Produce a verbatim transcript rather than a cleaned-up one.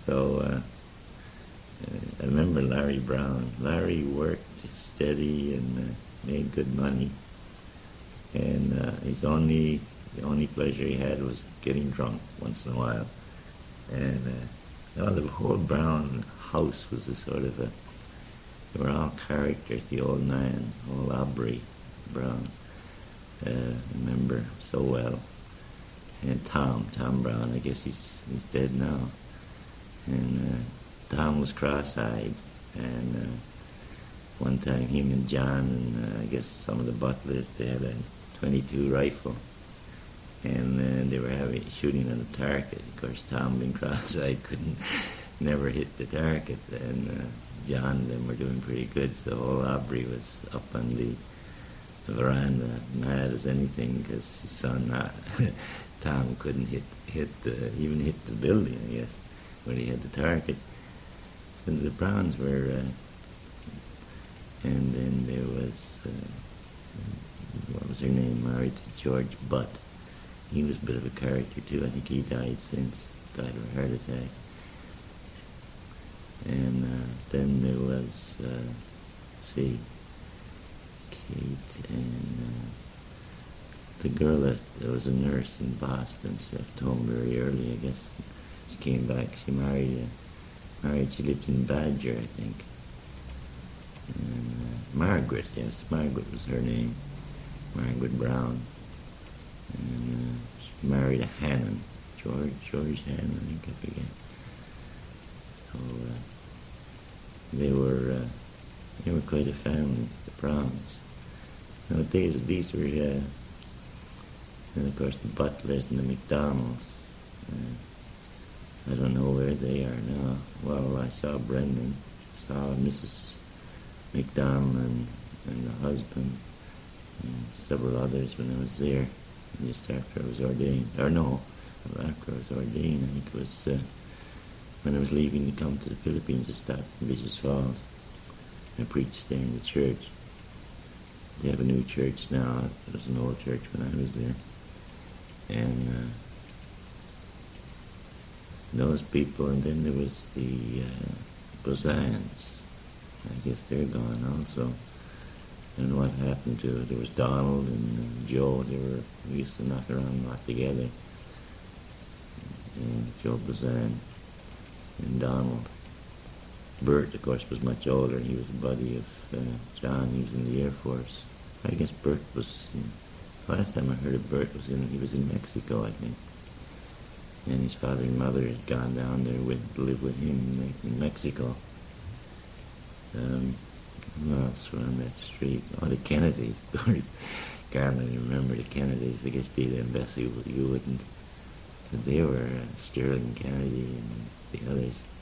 So uh, uh, I remember Larry Brown. Larry worked steady and uh, made good money, and uh, his only the only pleasure he had was getting drunk once in a while. And uh, well, the whole Brown house was a sort of a they were all characters. The old man, old Aubrey Brown, uh, I remember so well. And Tom, Tom Brown, I guess he's he's dead now. And uh, Tom was cross-eyed, and uh, one time him and John and uh, I guess some of the butlers, they had a twenty-two rifle, and uh, they were having shooting on the target. Of course, Tom, being cross-eyed, couldn't never hit the target, and uh, John and them were doing pretty good. So old Aubrey was up on the, the veranda, mad as anything, because his son, uh, Tom, couldn't hit hit uh, even hit the building, I guess, where he had the target. So the Browns were, uh, and then there was, uh, what was her name, married to George Butt. He was a bit of a character too. I think he died since, died of a heart attack. And uh, then there was, uh, let's see, Kate and uh, the girl that, that was a nurse in Boston. She left home very early, I guess. She came back. She married, uh, married. She lived in Badger, I think. And uh, Margaret, yes, Margaret was her name. Margaret Brown. And uh, she married a Hannon, George George Hannon, I think, I forget. So uh, they were uh, they were quite a family, the Browns. Now these these were uh, and of course the Butlers and the McDonalds. Uh, I don't know where they are now. Well, I saw Brendan, saw Missus McDonald and, and the husband, and several others when I was there, just after I was ordained. Or no, after I was ordained, I think it was uh, when I was leaving to come to the Philippines to stop in Vicious Falls. I preached there in the church. They have a new church now. It was an old church when I was there. And uh, those people, and then there was the uh, Bozans. I guess they're gone also. I don't know what happened to it. There was Donald and uh, Joe. They were, we used to knock around a lot together. And Joe Bozan and Donald. Bert, of course, was much older. He was a buddy of uh, John. He was in the Air Force. I guess Bert was, in, last time I heard of Bert was in, he was in Mexico, I think. And his father and mother had gone down there with, to live with him in, in Mexico. Um, who else were on that street? Oh, the Kennedys, of course. Garland, you remember the Kennedys. I guess Data and Bessie, you wouldn't. But they were uh, Sterling Kennedy and the others.